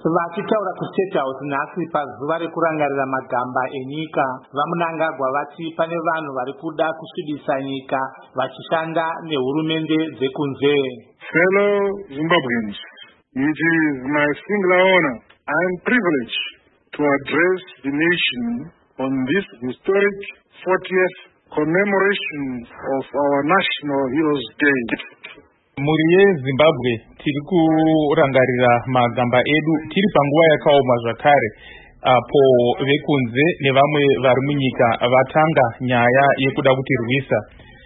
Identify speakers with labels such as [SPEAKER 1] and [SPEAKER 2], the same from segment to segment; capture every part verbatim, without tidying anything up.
[SPEAKER 1] Vachitaura kuState House nhasi pazuva rekurangarira magamba enyika, vaMunangagwa vati pane vanhu vari kuda kusvibisa nyika vachishanda nehurumende dzekunze.
[SPEAKER 2] Fellow Zimbabweans, it is my singular honor and privilege to address the nation on this historic fortieth commemoration of our National Heroes Day.
[SPEAKER 3] Muri yeZimbabwe tiri kurangarira magamba edu tiri panguva yakaoma zvakare apo vekunze nevamwe vari munyika vatanga nyaya yekuda kutirwisa,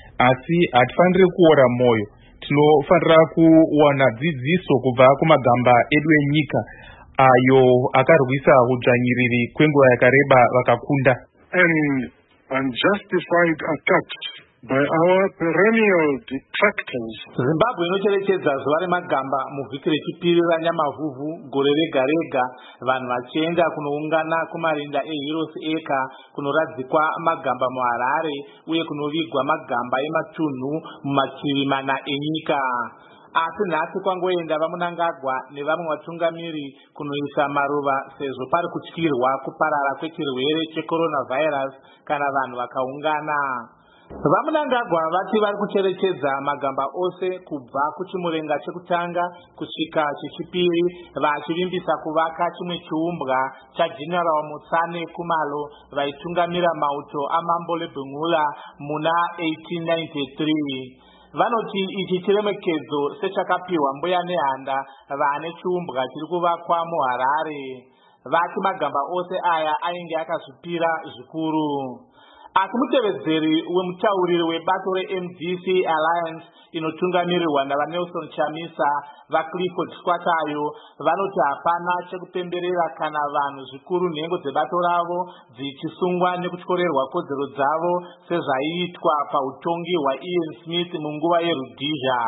[SPEAKER 3] asi hatifaniri kuora moyo. Tinofanira kuwana dzidziso kubva kumagamba edu enyika ayo akarwisa udzvanyiriri kwenguva yakareba vakakunda.
[SPEAKER 2] And unjustified attacks by our perennial detractors.
[SPEAKER 1] Zimbabwe inocherechedza zuva remagamba muvhiki rechipiri ranyamavhuvhu gore rega rega, vanhu vachienda kunoungana kumarinda eHeroes Acre kunoradzikwa magamba muHarare uye kunovigwa magamba ematunhu mumachivi mana enyika. Asi nhasi kwangoenda vaMunangagwa nevamwe vatungamiri kunoisa maruva sezvo pari kutyirwa kuparara kwechirwere checoronavirus kana vanhu vakaungana. VaMunangagwa vati vari kucherechedza magamba ose kubva kuchimurenga chekutanga kusvika chechipiri, vachivimbisa kuvaka chimwe chiumbwa chaGeneral Mutsane Kumalo vaitungamira mauto aMambo leBhungula muna eighteen ninety-three. Vanoti ichi chiremekedzo sechakapiwa mbuya nehanda vane chiumbwa chiri kuvakwa muHarare. Vati magamba ose aya ainge akazvipira zvikuru. Asi mutevedzeri wemutauriri webato reM D C Alliance inotungamirirwa navaNelson Chamisa vaClifford Swatayo vanoti hapana chekupemberera kana vanhu zvikuru nhengo dzebato ravo dzichisungwa nekutyorerwa kodzero dzavo sezvaiitwa pautongi hwaIan Smith munguva yeRhodesia.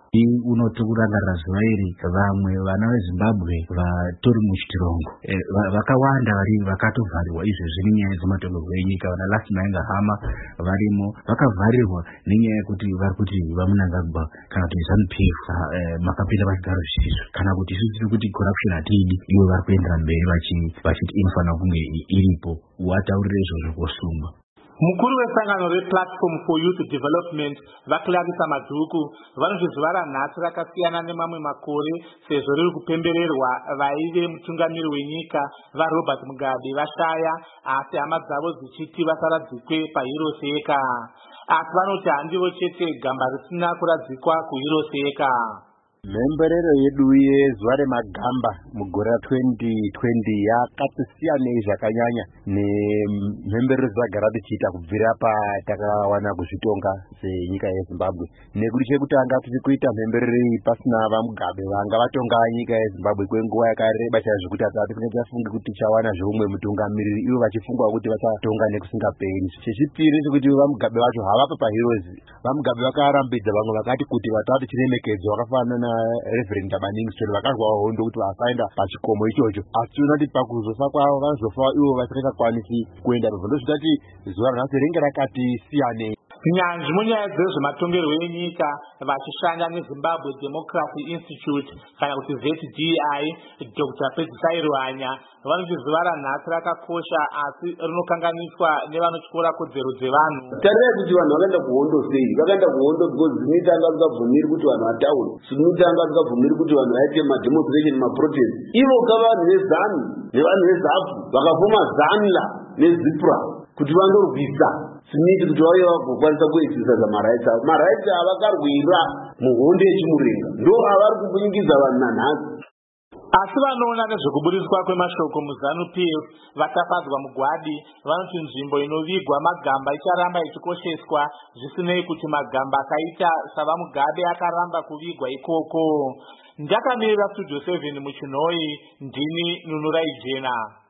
[SPEAKER 4] Unoti kurangarira zuva iri vamwe vana veZimbabwe vatori muchitirongo vakawanda vari vakatovharirwa izvezvi nenyaya dzematongerwo enyika. Vana Last Mainga Hama varimo vakavharirwa nenyaya yekuti vari kuti vaMunangagwa kana kuti ZANU-P F makapinda pachigaro zvisizvo, kana kuti isusu tiri kuti corruption hatiidi, ivo vari kuendera mberi vachiti inofanira kunge iripo. Wataurire izvozvo kosungwa.
[SPEAKER 1] Mukuru wesangano rePlatform for Youth Development vaClarissa Madhuku vanoti zuva ranhasi rakasiyana nemamwe makore sezvo riri kupembererwa vaive mutungamiri wenyika vaRobert Mugabe vashaya, asi hama dzavo dzichiti vasaradzikwe paHeroes Acre. Asi vanoti handivo chete gamba risina kuradzikwa kuHeroes Acre.
[SPEAKER 5] Mhemberero yedu yezuva remagamba mugore twenty twenty yakatosiyanei zvakanyanya nemhemberero dzagara tichiita kubvira patakawana kuzvitonga senyika yeZimbabwe. Nekuti chekutanga tiri kuita mhemberero iyi pasina vaMugabe vanga vatonga nyika yeZimbabwe kwenguva yakareba chaizvo kuti hatisati tafunge kuti tichawana zveumwe mutungamiriri, ivo vachifungwa kuti vachatonga nekusingaperi. Chechipiri chekuti vaMugabe vacho havapo paHeroes. VaMugabe vakarambidza vamwe vakati kuti vatatu chiremekedzo vakafanana Reverend Tabaningi Solo vakazwa hondo kuti vasaenda pachikomo ichocho, asi tinoona kuti pakuzofa kwavo vanozofa ivo vasingakwanisi kuenda. Ndozvitati zuva ranhasi ringe rakati siyanei.
[SPEAKER 1] Nyanzvi munyaya dzezvematongerwo enyika vachishanda neZimbabwe Democracy Institute kana kuti Z D I, Doctor Pedzisai Ruhanya vanoti zuva ranhasi rakakosha asi rinokanganiswa nevanotyora kodzero dzevanhu.
[SPEAKER 6] Tarirai kuti vanhu vakaenda kuhondo sei? Vakaenda kuhondo because zvinotanga zvikabvumiri kuti vanhu vataure, zvinotanga zvikabvumiri kuti vanhu vaite mademonstration, maprotest. Ivo kavanhu veZANU nevanhu veZAPU vakafoma ZANLA neZIPRA kuti vandorwisa simiti kuti vauye vagokwanisa kuexercise marights avo. Marights ava vakarwira muhondo yechimurenga ndo avari kubunyikidza vanhu nanhasi.
[SPEAKER 1] Asi vanoona nezvekuburiswa kwemashoko muZANU-P F vatapadzwa mugwadi vanoti nzvimbo inovigwa magamba icharamba ichikosheswa zvisinei kuti magamba akaita savaMugabe akaramba kuvigwa ikoko. Ndakamirira Studio seven muChinoi, ndini Nunurai Jena.